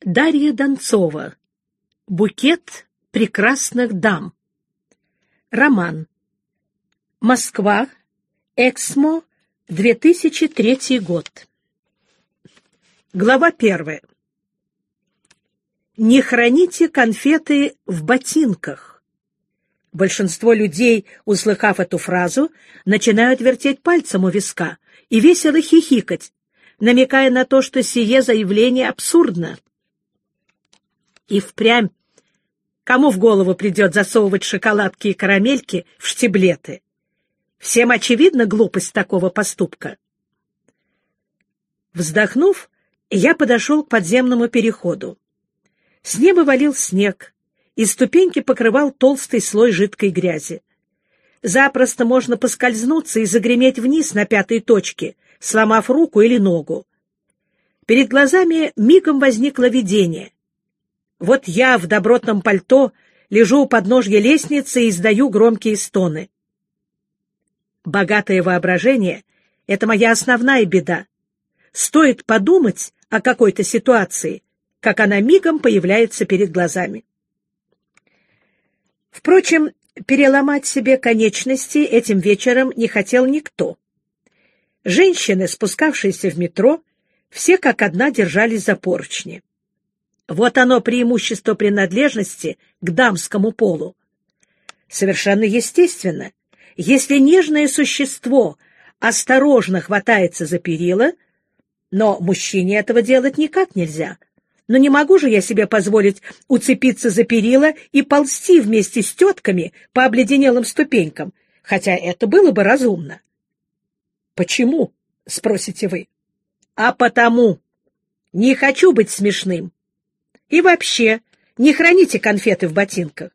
Дарья Донцова. Букет прекрасных дам. Роман. Москва. Эксмо. 2003 год. Глава 1. Не храните конфеты в ботинках. Большинство людей, услыхав эту фразу, начинают вертеть пальцем у виска и весело хихикать, намекая на то, что сие заявление абсурдно. И впрямь, кому в голову придет засовывать шоколадки и карамельки в штиблеты? Всем очевидна глупость такого поступка. Вздохнув, я подошел к подземному переходу. С неба валил снег, и ступеньки покрывал толстый слой жидкой грязи. Запросто можно поскользнуться и загреметь вниз на пятой точке, сломав руку или ногу. Перед глазами мигом возникло видение. Вот я в добротном пальто лежу у подножья лестницы и издаю громкие стоны. Богатое воображение — это моя основная беда. Стоит подумать о какой-то ситуации, как она мигом появляется перед глазами. Впрочем, переломать себе конечности этим вечером не хотел никто. Женщины, спускавшиеся в метро, все как одна держались за поручни. Вот оно преимущество принадлежности к дамскому полу. Совершенно естественно, если нежное существо осторожно хватается за перила, но мужчине этого делать никак нельзя. Но не могу же я себе позволить уцепиться за перила и ползти вместе с тетками по обледенелым ступенькам, хотя это было бы разумно. «Почему?» — спросите вы. «А потому. Не хочу быть смешным. И вообще, не храните конфеты в ботинках».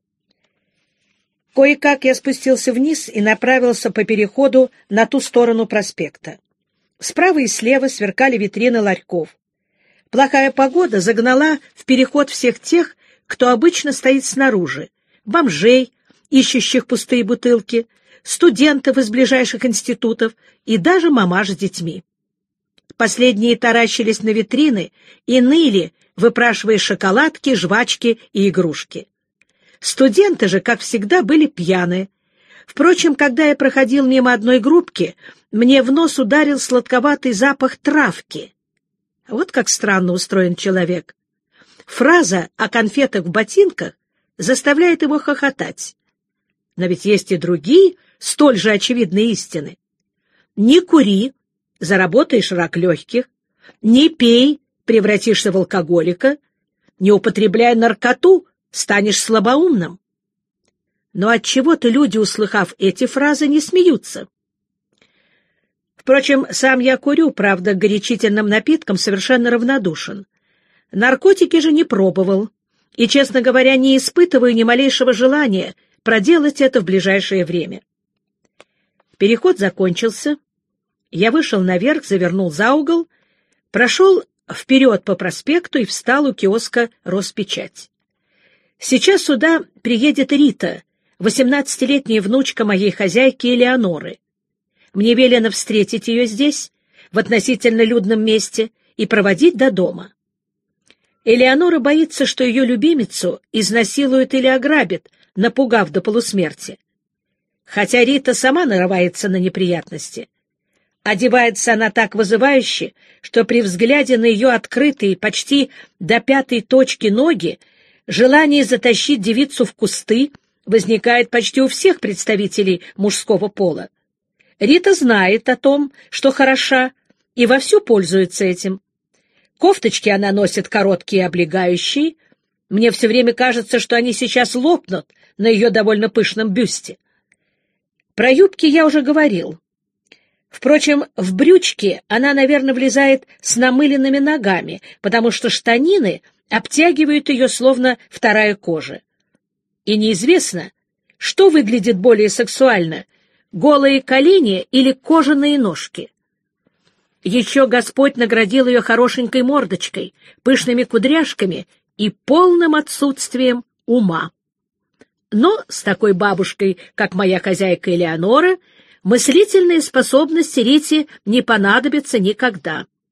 Кое-как я спустился вниз и направился по переходу на ту сторону проспекта. Справа и слева сверкали витрины ларьков. Плохая погода загнала в переход всех тех, кто обычно стоит снаружи: бомжей, ищущих пустые бутылки, студентов из ближайших институтов и даже мамаш с детьми. Последние таращились на витрины и ныли, выпрашивая шоколадки, жвачки и игрушки. Студенты же, как всегда, были пьяны. Впрочем, когда я проходил мимо одной группки, мне в нос ударил сладковатый запах травки. Вот как странно устроен человек. Фраза о конфетах в ботинках заставляет его хохотать. Но ведь есть и другие, столь же очевидные истины. Не кури, заработаешь рак легких. Не пей, превратишься в алкоголика. Не употребляй наркоту, станешь слабоумным. Но отчего-то люди, услыхав эти фразы, не смеются. Впрочем, сам я курю, правда, к горячительным напиткам совершенно равнодушен. Наркотики же не пробовал, и, честно говоря, не испытываю ни малейшего желания проделать это в ближайшее время. Переход закончился. Я вышел наверх, завернул за угол, прошел вперед по проспекту и встал у киоска «Роспечать». Сейчас сюда приедет Рита, 18-летняя внучка моей хозяйки Элеоноры. Мне велено встретить ее здесь, в относительно людном месте, и проводить до дома. Элеонора боится, что ее любимицу изнасилуют или ограбят, напугав до полусмерти. Хотя Рита сама нарывается на неприятности. Одевается она так вызывающе, что при взгляде на ее открытые почти до пятой точки ноги желание затащить девицу в кусты возникает почти у всех представителей мужского пола. Рита знает о том, что хороша, и вовсю пользуется этим. Кофточки она носит короткие и облегающие. Мне все время кажется, что они сейчас лопнут на ее довольно пышном бюсте. Про юбки я уже говорил. Впрочем, в брючки она, наверное, влезает с намыленными ногами, потому что штанины обтягивают ее словно вторая кожа. И неизвестно, что выглядит более сексуально — голые колени или кожаные ножки. Еще Господь наградил ее хорошенькой мордочкой, пышными кудряшками и полным отсутствием ума. Но с такой бабушкой, как моя хозяйка Элеонора, мыслительные способности Рите не понадобятся никогда.